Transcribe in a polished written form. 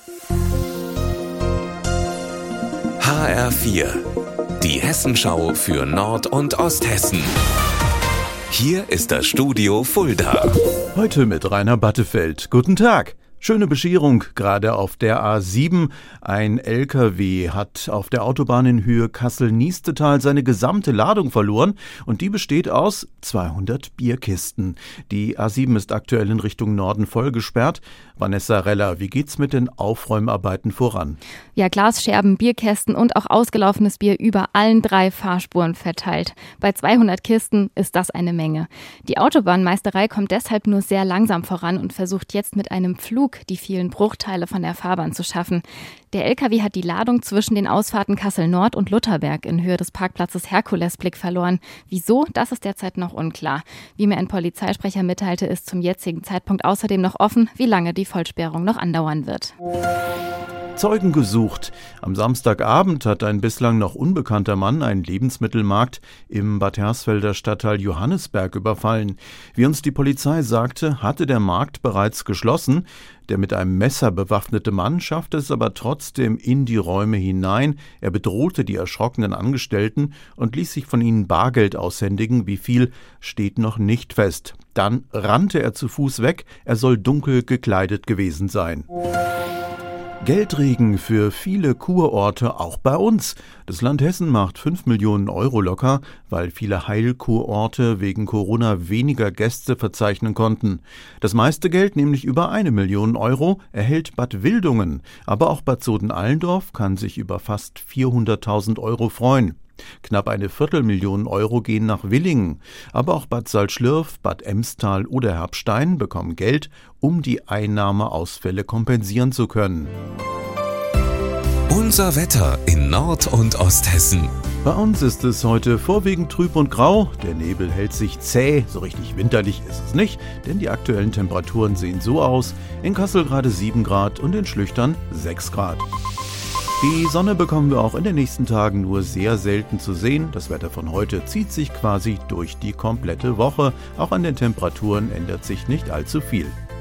HR4, die Hessenschau für Nord- und Osthessen. Hier ist das Studio Fulda. Heute mit Rainer Battefeld. Guten Tag. Schöne Bescherung, gerade auf der A7. Ein LKW hat auf der Autobahn in Höhe Kassel-Niestetal seine gesamte Ladung verloren und die besteht aus 200 Bierkisten. Die A7 ist aktuell in Richtung Norden voll gesperrt. Vanessa Reller, wie geht's mit den Aufräumarbeiten voran? Ja, Glasscherben, Bierkästen und auch ausgelaufenes Bier über allen 3 Fahrspuren verteilt. Bei 200 Kisten ist das eine Menge. Die Autobahnmeisterei kommt deshalb nur sehr langsam voran und versucht jetzt mit einem Flug die vielen Bruchteile von der Fahrbahn zu schaffen. Der LKW hat die Ladung zwischen den Ausfahrten Kassel-Nord und Lutherberg in Höhe des Parkplatzes Herkulesblick verloren. Wieso? Das ist derzeit noch unklar. Wie mir ein Polizeisprecher mitteilte, ist zum jetzigen Zeitpunkt außerdem noch offen, wie lange die Vollsperrung noch andauern wird. Zeugen gesucht. Am Samstagabend hat ein bislang noch unbekannter Mann einen Lebensmittelmarkt im Bad Hersfelder Stadtteil Johannisberg überfallen. Wie uns die Polizei sagte, hatte der Markt bereits geschlossen. Der mit einem Messer bewaffnete Mann schaffte es aber trotzdem in die Räume hinein. Er bedrohte die erschrockenen Angestellten und ließ sich von ihnen Bargeld aushändigen. Wie viel, steht noch nicht fest. Dann rannte er zu Fuß weg. Er soll dunkel gekleidet gewesen sein. Geldregen für viele Kurorte, auch bei uns. Das Land Hessen macht 5 Millionen Euro locker, weil viele Heilkurorte wegen Corona weniger Gäste verzeichnen konnten. Das meiste Geld, nämlich über 1 Million Euro, erhält Bad Wildungen. Aber auch Bad Soden-Allendorf kann sich über fast 400.000 Euro freuen. Knapp 250.000 Euro gehen nach Willingen. Aber auch Bad Salzschlirf, Bad Emstal oder Herbstein bekommen Geld, um die Einnahmeausfälle kompensieren zu können. Unser Wetter in Nord- und Osthessen. Bei uns ist es heute vorwiegend trüb und grau. Der Nebel hält sich zäh. So richtig winterlich ist es nicht, denn die aktuellen Temperaturen sehen so aus. In Kassel gerade 7 Grad und in Schlüchtern 6 Grad. Die Sonne bekommen wir auch in den nächsten Tagen nur sehr selten zu sehen. Das Wetter von heute zieht sich quasi durch die komplette Woche. Auch an den Temperaturen ändert sich nicht allzu viel.